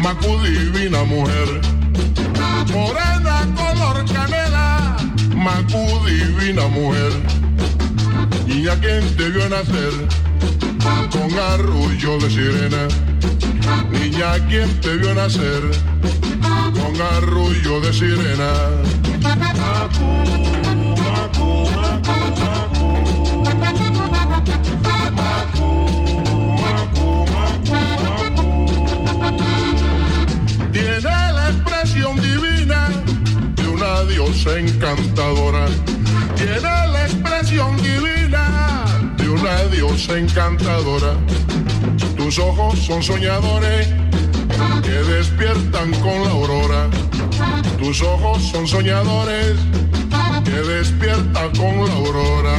Macu divina mujer. Morena color canela, Macu divina mujer. Niña, quien te vio nacer con arrullo de sirena. Niña, quien te vio nacer con arrullo de sirena. Macu, Macu, Macu, Macu. Tiene la expresión divina de una diosa encantadora. Tiene la expresión divina de una diosa encantadora. Tus ojos son soñadores que despiertan con la aurora. Tus ojos son soñadores que despiertan con la aurora.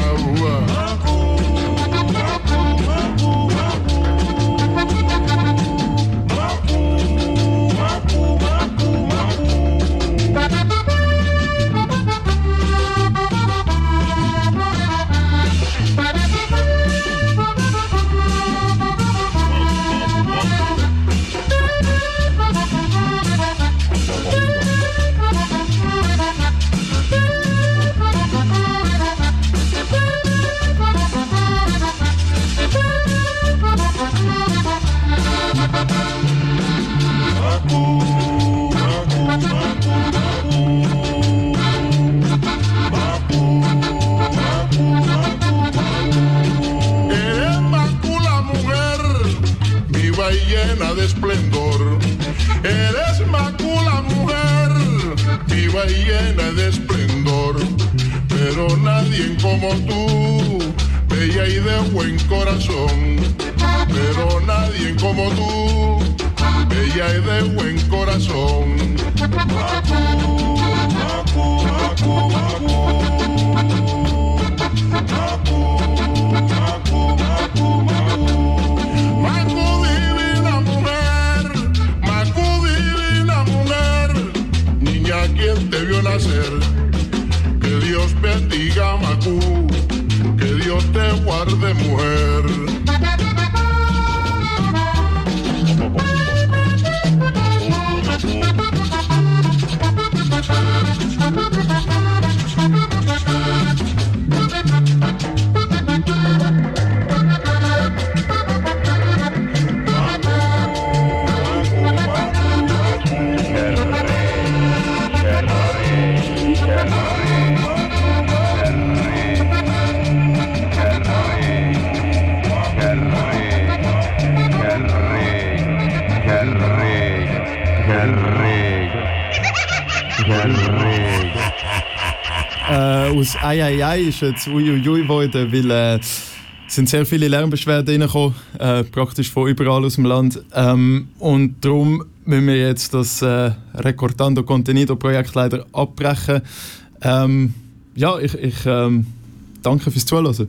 Llena de esplendor, eres Macu la mujer, viva y llena de esplendor, pero nadie como tú, bella y de buen corazón, pero nadie como tú, bella y de buen corazón. Macu, Macu, Macu, Macu. Quien te vio nacer, que Dios bendiga Macu, que Dios te guarde mujer. Aus Ai Ai Ai ist jetzt Uiuiui geworden, weil sind sehr viele Lärmbeschwerden reingekommen, praktisch von überall aus dem Land. Und darum müssen wir jetzt das Recordando Contenido Projekt leider abbrechen. Ja, ich danke fürs Zuhören.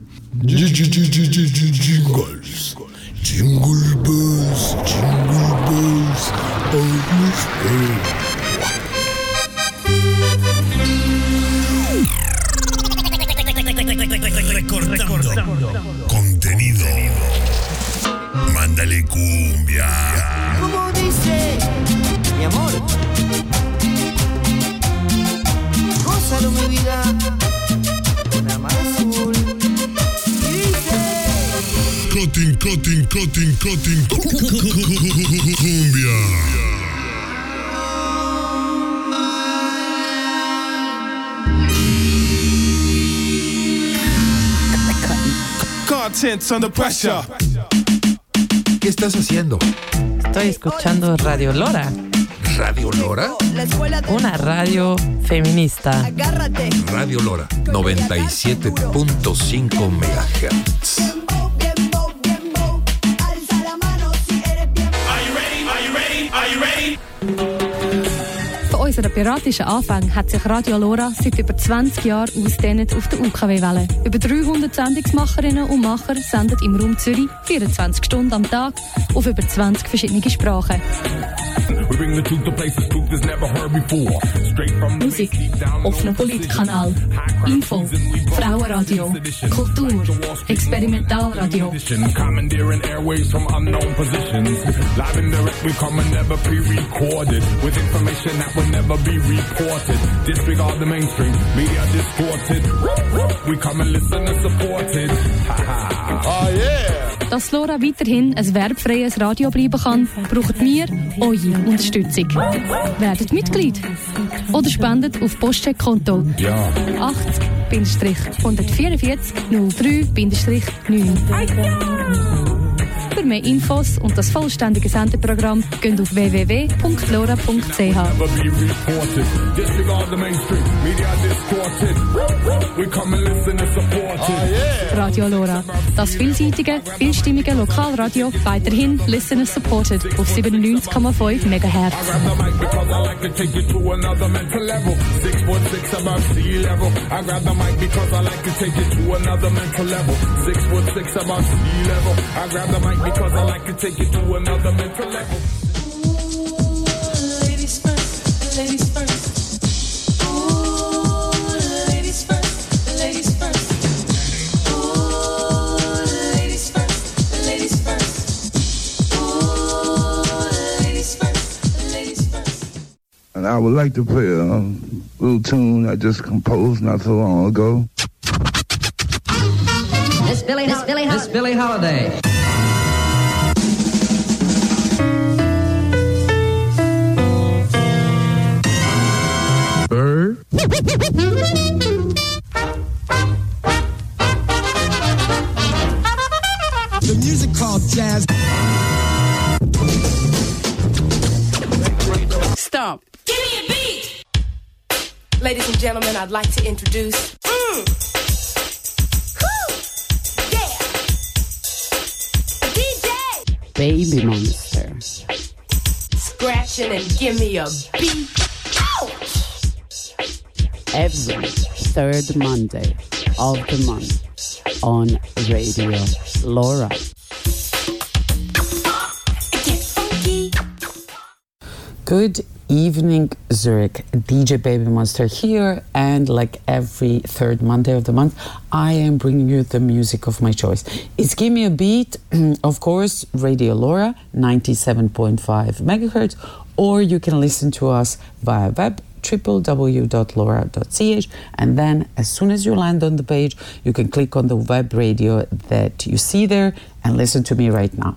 Jingles. Jingle bells, always Recordando contenido. Mándale cumbia. Como dice mi amor, gózalo mi vida con la mar azul. Dice cutting cumbia. Contents under pressure. ¿Qué estás haciendo? Estoy escuchando Radio Lora. ¿Radio Lora? Una radio feminista. Radio Lora, 97.5 MHz. Von unserem piratischen Anfang hat sich Radio Lora seit über 20 Jahren ausdehnt auf der UKW-Welle. Über 300 Sendungsmacherinnen und Macher senden im Raum Zürich 24 Stunden am Tag auf über 20 verschiedene Sprachen. We bring the truth to places truth is never heard before. Straight from the Musik, offener Politkanal, Info, Frauenradio, Kultur, Experimentalradio. Commandeering airways from unknown positions. Live and direct, we come and never pre-recorded. With information that will never be reported. Disregard the mainstream, media distorted. We come and listen and support it. Oh yeah! Dass Lora weiterhin ein werbfreies Radio bleiben kann, braucht wir eure Unterstützung. Werdet Mitglied oder spendet auf Postcheckkonto 80-144-03-9. Für mehr Infos und das vollständige Sendeprogramm geht auf www.lora.ch. Radio Lora, das vielseitige, vielstimmige Lokalradio, weiterhin Listener Supported auf 97,5 MHz. Because I like to take it to another mental level. Ladies first, ladies first. Ooh, ladies first, ladies first. Ooh, ladies first, ladies first. Ooh, ladies first, ladies first. And I would like to play a little tune I just composed not so long ago. Miss Billie Holiday. The music called jazz. Stop. Give me a beat. Ladies and gentlemen, I'd like to introduce. Yeah. A DJ. Baby Monster. Scratching and give me a beat. Ouch. Every third Monday of the month on Radio Lora. Good evening, Zurich. DJ Baby Monster here, and like every third Monday of the month, I am bringing you the music of my choice. It's Give Me a Beat, of course, Radio Lora, 97.5 megahertz, or you can listen to us via web, www.lora.ch, and then as soon as you land on the page, you can click on the web radio that you see there and listen to me right now.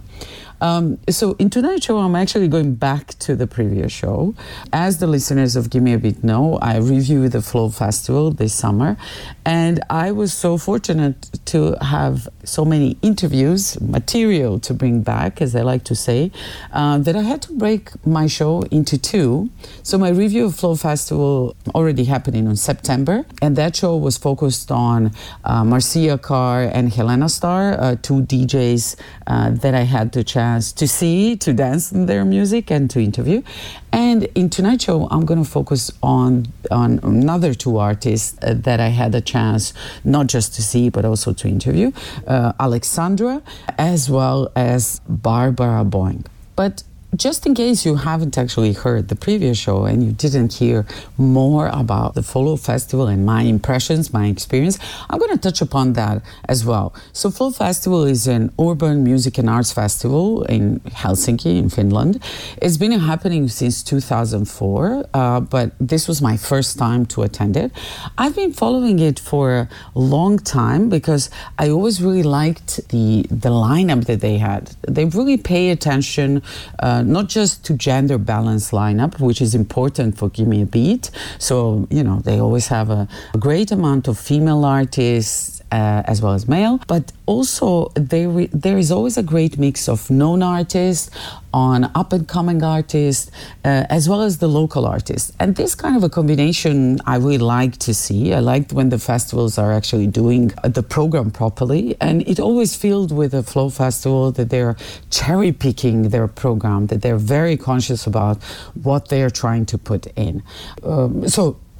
So in tonight's show, I'm actually going back to the previous show. As the listeners of Give Me a Beat know, I reviewed the Flow Festival this summer, and I was so fortunate to have so many interviews, material to bring back, as I like to say, that I had to break my show into two. So my review of Flow Festival already happening in September, and that show was focused on Marcia Carr and Helena Starr, two DJs that I had the chance to see, to dance in their music and to interview. And in tonight's show, I'm going to focus on another two artists that I had a chance not just to see, but also to interview, Alexandra, as well as Barbara Boeing. But just in case you haven't actually heard the previous show and you didn't hear more about the Flow Festival and my impressions, my experience, I'm going to touch upon that as well. So Flow Festival is an urban music and arts festival in Helsinki, in Finland. It's been happening since 2004, but this was my first time to attend it. I've been following it for a long time because I always really liked the lineup that they had. They really pay attention not just to gender balance lineup, which is important for Give Me a Beat. So, they always have a great amount of female artists as well as male, but also there is always a great mix of known artists, on up-and-coming artists, as well as the local artists. And this kind of a combination I really like to see. I like when the festivals are actually doing the program properly, and it always feels with the Flow Festival that they're cherry-picking their program, that they're very conscious about what they're trying to put in. So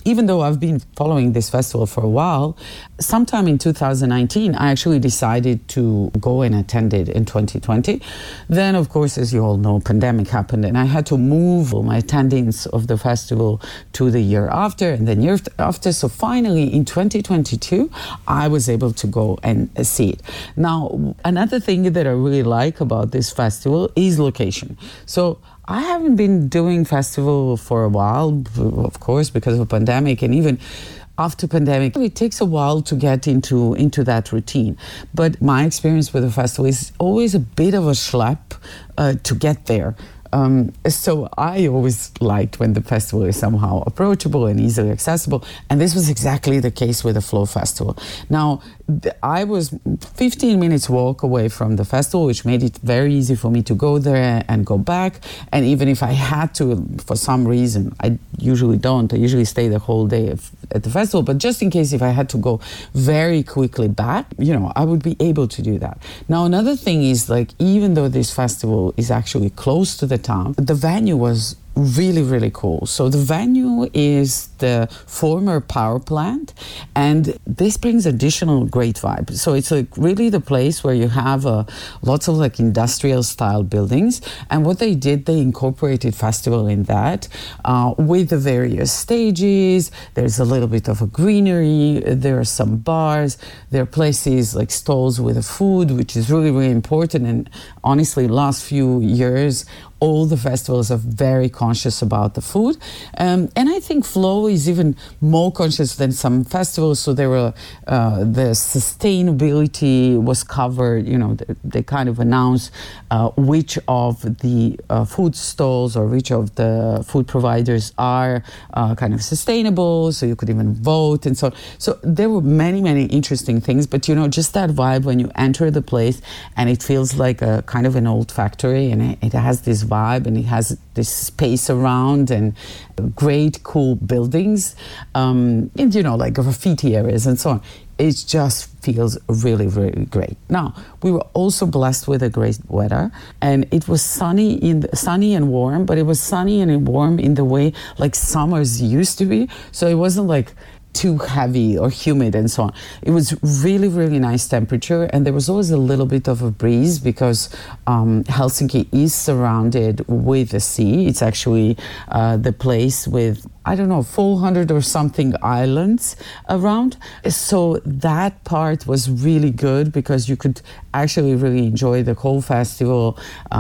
even though I've been following this festival for a while, sometime in 2019, I actually decided to go and attend it in 2020. Then, of course, as you all know, pandemic happened, and I had to move my attendance of the festival to the year after, and then year after. So finally, in 2022, I was able to go and see it. Now, another thing that I really like about this festival is location. So I haven't been doing festival for a while, of course, because of pandemic, and even after pandemic, it takes a while to get into that routine. But my experience with the festival is always a bit of a schlep to get there. So I always liked when the festival is somehow approachable and easily accessible, and this was exactly the case with the Flow Festival. Now, I was 15 minutes walk away from the festival, which made it very easy for me to go there and go back. And even if I had to, for some reason, I usually don't. I usually stay the whole day at the festival. But just in case if I had to go very quickly back, I would be able to do that. Now, another thing is, like, even though this festival is actually close to the town, the venue was really, really cool. So the venue is the former power plant, and this brings additional great vibe. So it's like really the place where you have lots of like industrial style buildings, and what they did, they incorporated festival in that with the various stages. There's a little bit of a greenery, there are some bars, there are places like stalls with the food, which is really, really important. And honestly, last few years, all the festivals are very conscious about the food. And I think Flow is even more conscious than some festivals. So there were, the sustainability was covered, they kind of announced which of the food stalls or which of the food providers are kind of sustainable. So you could even vote and so on. So there were many, many interesting things, but just that vibe when you enter the place and it feels like a kind of an old factory, and it has this vibe and it has this space around and great cool buildings, and like graffiti areas and so on. It just feels really, really great. Now, we were also blessed with a great weather, and it was sunny and warm, but it was sunny and warm in the way like summers used to be. So it wasn't like too heavy or humid and so on. It was really, really nice temperature, and there was always a little bit of a breeze because Helsinki is surrounded with the sea. It's actually the place with, 400 or something islands around. So that part was really good because you could actually really enjoy the whole festival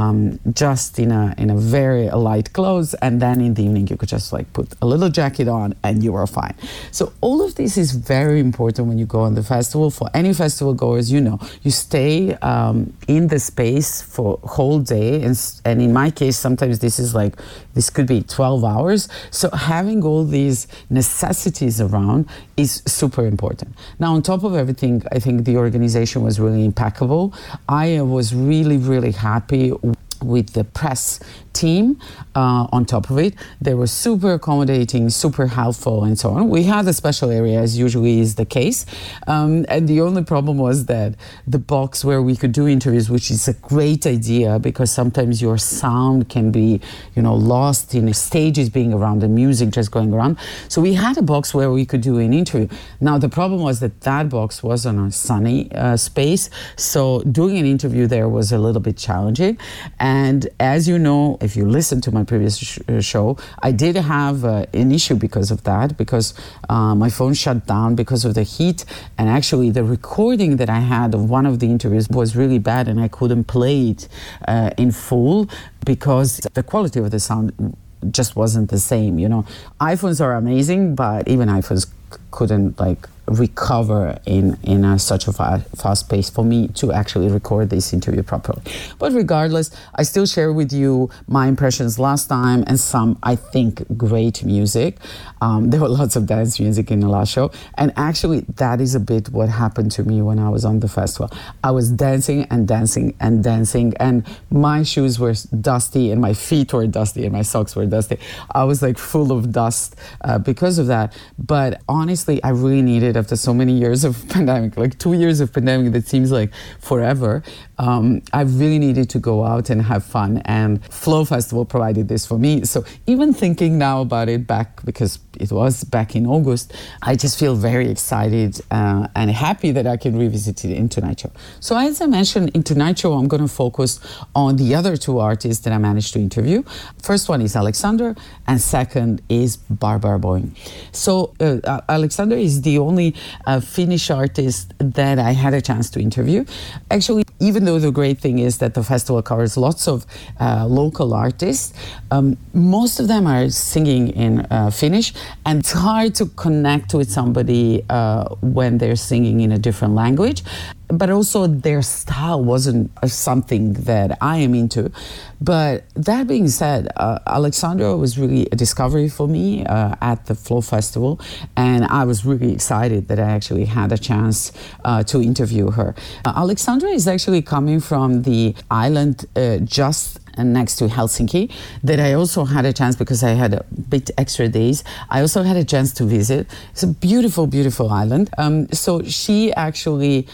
just in a very light clothes, and then in the evening you could just like put a little jacket on and you were fine. So all of this is very important when you go on the festival. For any festival goers, you stay in the space for a whole day, and in my case sometimes this could be 12 hours. So having all these necessities around is super important. Now, on top of everything, I think the organization was really impeccable. I was really, really happy with the press team on top of it. They were super accommodating, super helpful, and so on. We had a special area, as usually is the case. And the only problem was that the box where we could do interviews, which is a great idea because sometimes your sound can be, lost in stages being around and music just going around. So we had a box where we could do an interview. Now, the problem was that box was on a sunny space. So doing an interview there was a little bit challenging. And as you know, if you listen to my previous show, I did have an issue because of that, because my phone shut down because of the heat, and actually the recording that I had of one of the interviews was really bad, and I couldn't play it in full because the quality of the sound just wasn't the same. iPhones are amazing, but even iPhones couldn't recover in such a fast pace for me to actually record this interview properly. But regardless, I still share with you my impressions last time and some, I think, great music. There were lots of dance music in the last show, and actually that is a bit what happened to me when I was on the festival. I was dancing and dancing and dancing, and my shoes were dusty and my feet were dusty and my socks were dusty. I was full of dust because of that. But honestly, I really needed, after so many years of pandemic, 2 years of pandemic that seems like forever, I really needed to go out and have fun, and Flow Festival provided this for me. So even thinking now about it because it was back in August, I just feel very excited and happy that I can revisit it in Tonight Show. So as I mentioned, in Tonight Show, I'm going to focus on the other two artists that I managed to interview. First one is Alexander, and second is Barbara Boeing. So Alexander is the only Finnish artist that I had a chance to interview. Actually, even though the great thing is that the festival covers lots of local artists, most of them are singing in Finnish, and it's hard to connect with somebody when they're singing in a different language. But also their style wasn't something that I am into. But that being said, Alexandra was really a discovery for me at the Flow Festival, and I was really excited that I actually had a chance to interview her. Alexandra is actually coming from the island just next to Helsinki that I also had a chance, because I had a bit extra days, I also had a chance to visit. It's a beautiful, beautiful island. So she actually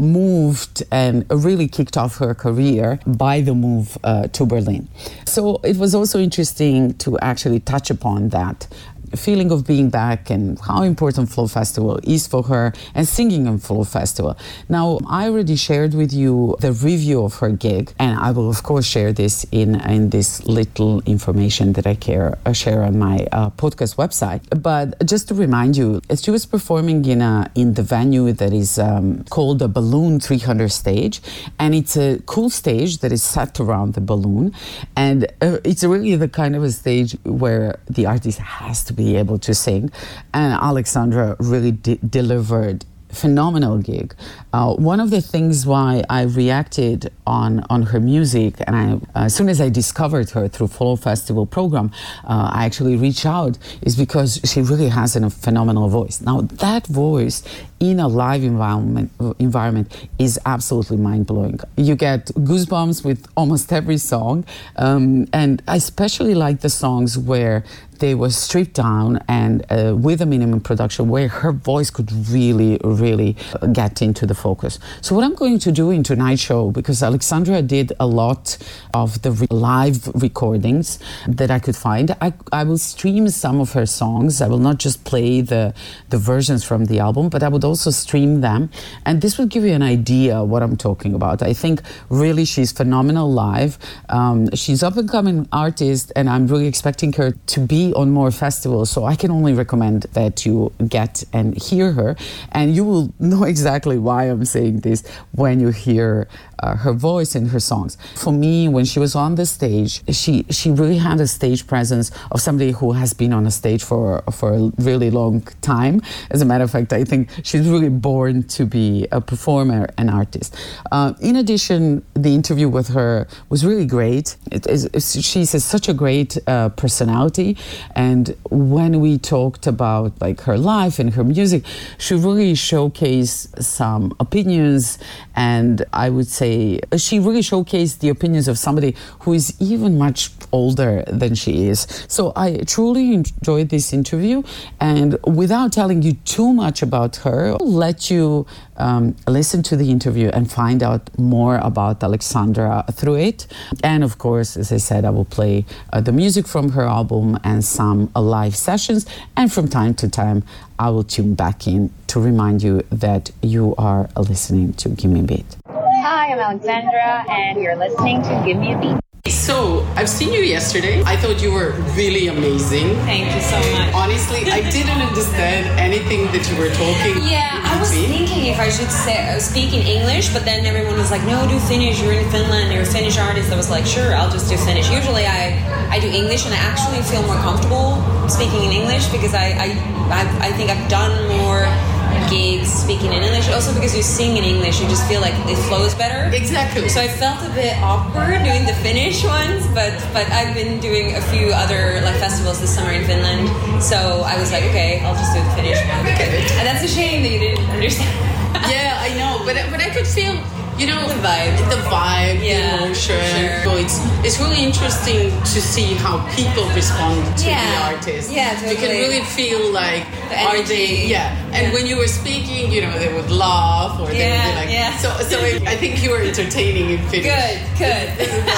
moved and really kicked off her career by the move to Berlin. So it was also interesting to actually touch upon that feeling of being back and how important Flow Festival is for her and singing on Flow Festival. Now, I already shared with you the review of her gig, and I will of course share this in this little information that I share on my podcast website. But just to remind you, she was performing in the venue that is called the Balloon 300 stage, and it's a cool stage that is set around the balloon, and it's really the kind of a stage where the artist has to be able to sing, and Alexandra really delivered phenomenal gig. One of the things why I reacted on her music, and as soon as I discovered her through Flow Festival program, I actually reached out, is because she really has a phenomenal voice. Now that voice in a live environment is absolutely mind-blowing. You get goosebumps with almost every song, and I especially like the songs where they were stripped down and with a minimum production, where her voice could really get into the focus. So what I'm going to do in tonight's show, because Alexandra did a lot of the live recordings that I could find, I will stream some of her songs. I will not just play the versions from the album, but I would also stream them, and this will give you an idea what I'm talking about. I think really she's phenomenal live. She's up and coming artist, and I'm really expecting her to be on more festivals, so I can only recommend that you get and hear her, and you will know exactly why I'm saying this when you hear her voice and her songs. For me, when she was on the stage, she really had a stage presence of somebody who has been on a stage for a really long time. As a matter of fact, I think she's really born to be a performer and artist. In addition, the interview with her was really great. She's such a great personality, and when we talked about like her life and her music, she really showcased some opinions, and I would say she really showcased the opinions of somebody who is even much older than she is. So I truly enjoyed this interview, and without telling you too much about her, I'll let you listen to the interview and find out more about Alexandra through it. And of course, as I said, I will play the music from her album and some live sessions, and from time to time I will tune back in to remind you that you are listening to Give Me a Beat. Hi, I'm Alexandra, and you're listening to Give Me a Beat. So, I've seen you yesterday. I thought you were really amazing. Thank you so much. Honestly, I didn't understand anything that you were talking. Yeah, I was thinking if I should speak in English, but then everyone was like, no, do Finnish, you're in Finland, you're a Finnish artist. I was like, sure, I'll just do Finnish. Usually I do English, and I actually feel more comfortable speaking in English, because I think I've done more gigs speaking in English. Also because you sing in English, you just feel like it flows better. Exactly. So I felt a bit awkward doing the Finnish ones, but I've been doing a few other like festivals this summer in Finland, so I was like, okay, I'll just do the Finnish one. Okay. And that's a shame that you didn't understand. Yeah, I know, but I could feel you know, The vibe, the emotion. Sure. So it's really interesting to see how people respond to the artist. Yeah, totally. You can really feel like, The are energy. they, and when you were speaking, you know, they would laugh or they would be like, so I think you were entertaining in Finnish. Good.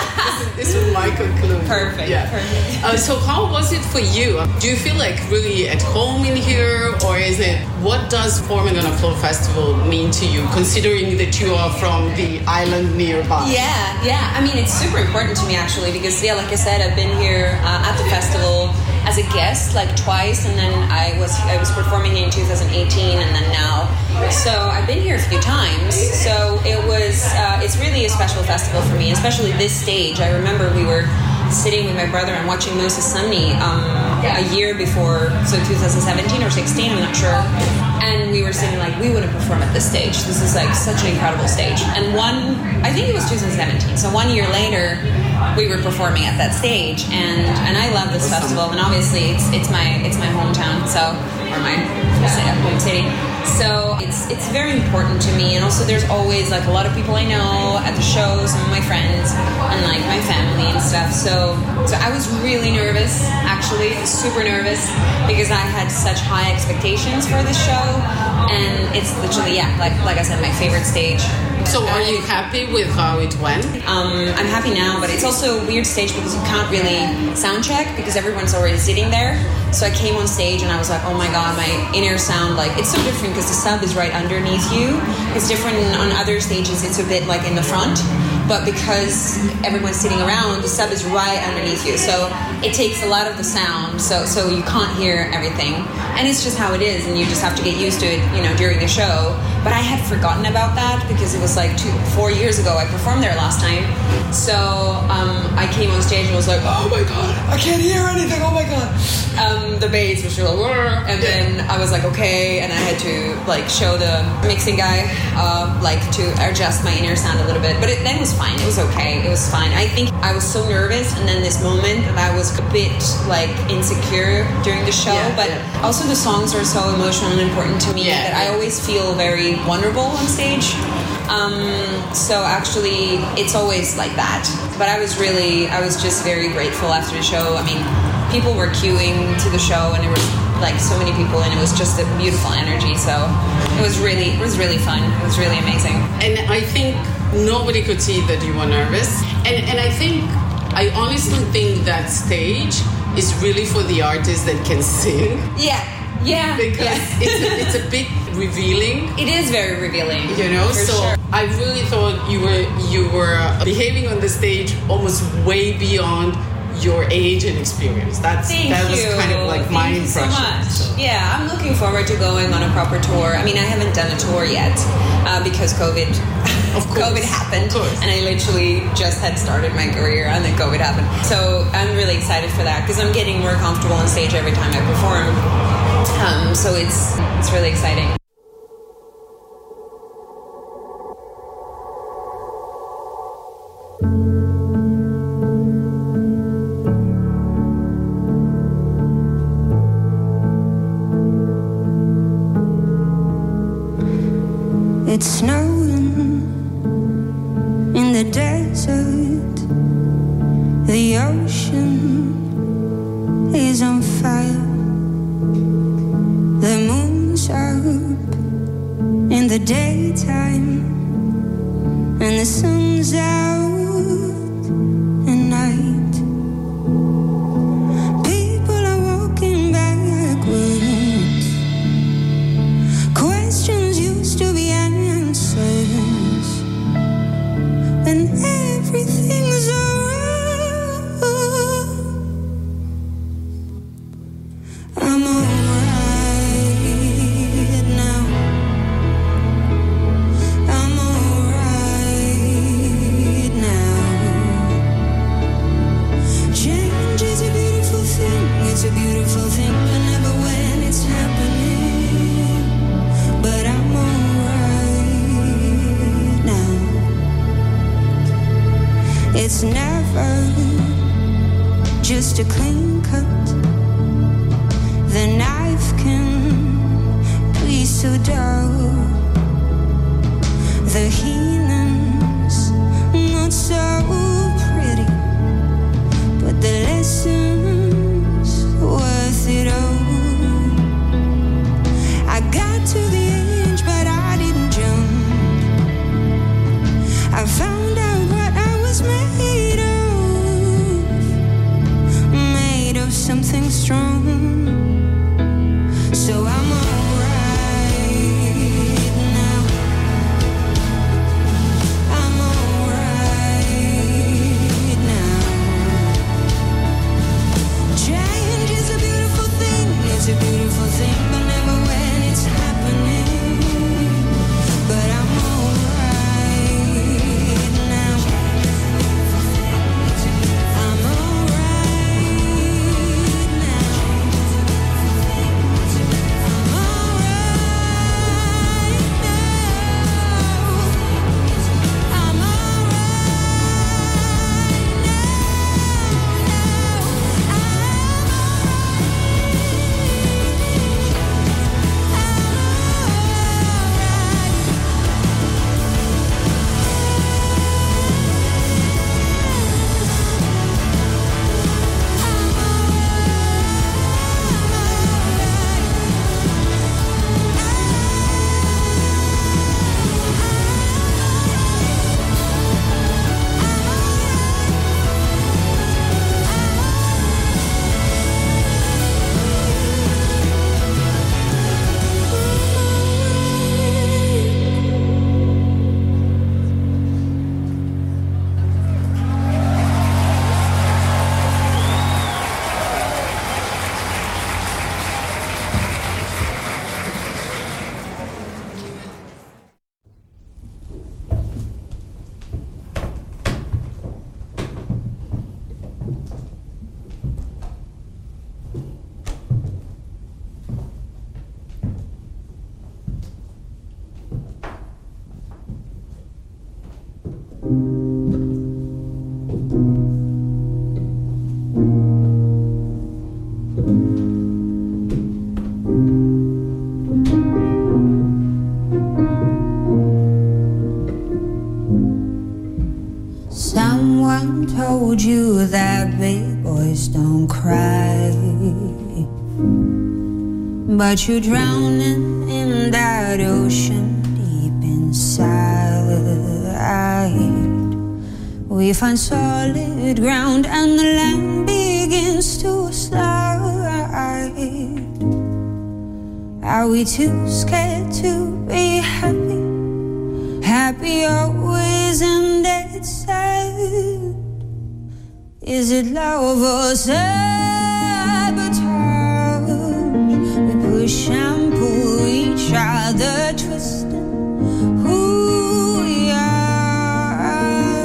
This was my conclusion. Perfect. So how was it for you? Do you feel like really at home in here, or is it, what does performing on a Flow Festival mean to you, considering that you are from the island nearby? Yeah. I mean, it's super important to me actually because, like I said, I've been here at the festival as a guest like twice, and then I was performing in 2018, and then now. So I've been here a few times. So it's really a special festival for me, especially this stage. I remember we were sitting with my brother and watching Moses Sumney a year before, so 2017 or 16, I'm not sure. And we were saying like, we want to perform at this stage. This is like such an incredible stage. And I think it was 2017. So 1 year later, we were performing at that stage, and I love this festival. And obviously, it's my hometown, or my home city. So it's very important to me. And also, there's always like a lot of people I know at the shows, some of my friends, and like my family and stuff. So I was really nervous, actually, super nervous, because I had such high expectations for this show, and it's literally like I said, my favorite stage. So are you happy with how it went? I'm happy now, but it's also a weird stage because you can't really sound check because everyone's already sitting there. So I came on stage and I was like, oh my god, my inner sound, like, it's so different because the sub is right underneath you. It's different on other stages, it's a bit like in the front. But because everyone's sitting around, the sub is right underneath you. So it takes a lot of the sound, so you can't hear everything. And it's just how it is, and you just have to get used to it, during the show. But I had forgotten about that because it was like 4 years ago I performed there last time. So I came on stage and was like, oh my god, I can't hear anything, oh my god. The bass was really like, and then I was like, okay, and I had to like show the mixing guy to adjust my inner sound a little bit. But then it was fine, it was okay, it was fine. I think I was so nervous, and then this moment that I was a bit like insecure during the show, but also the songs are so emotional and important to me that I always feel very vulnerable on stage. So actually it's always like that, but I was just very grateful after the show. I mean, people were queuing to the show, and there was like so many people, and it was just a beautiful energy. So it was really fun. It was really amazing. And I think nobody could see that you were nervous, and I honestly think that stage is really for the artists that can sing. Because it's a bit revealing. It is very revealing. So sure. I really thought you were behaving on the stage almost way beyond your age and experience. That was kind of like my impression. Thank you so much. Yeah, I'm looking forward to going on a proper tour. I mean, I haven't done a tour yet because COVID happened, and I literally just had started my career, and then COVID happened. So I'm really excited for that because I'm getting more comfortable on stage every time I perform. So it's really exciting. It's snowing in the desert. The ocean is on fire. The moon's up in the daytime, and the sun's out at night. People are walking backwards. Questions used to be answers when everything's alright. I'm alright now. I'm alright now. Change is a beautiful thing. It's a beautiful thing, but never when it's happening. But I'm alright now. It's never just a clean cut. The knife can be so dull. The healing Someone told you that big boys don't cry, but you're drowning in that ocean deep inside. We find solid ground and the land begins to slide. Are we too scared to be happy? Happy always and dead sad. Is it love or sabotage? We push and pull each other, twisting who we are.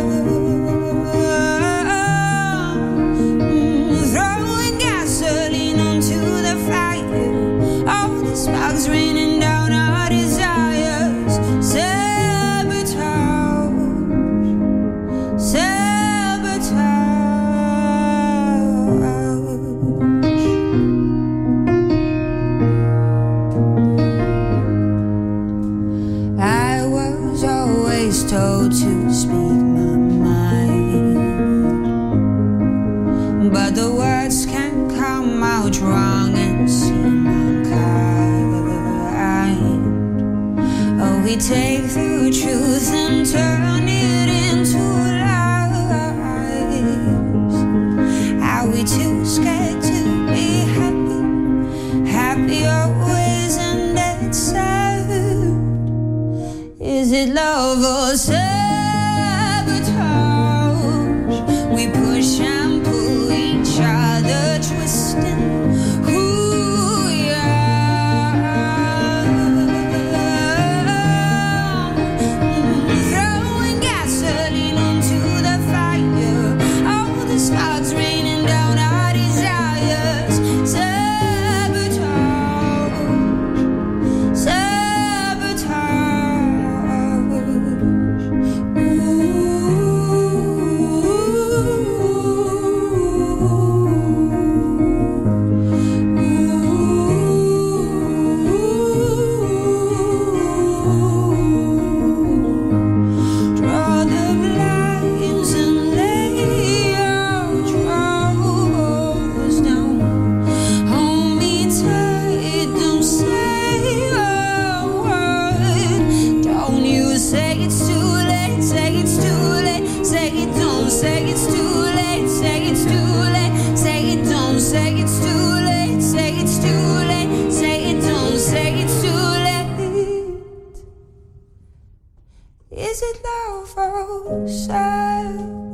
Throwing gasoline onto the fire. All the sparks raining down our desires. Told to speak my mind, but the words can come out wrong and seem unkind. Oh, we take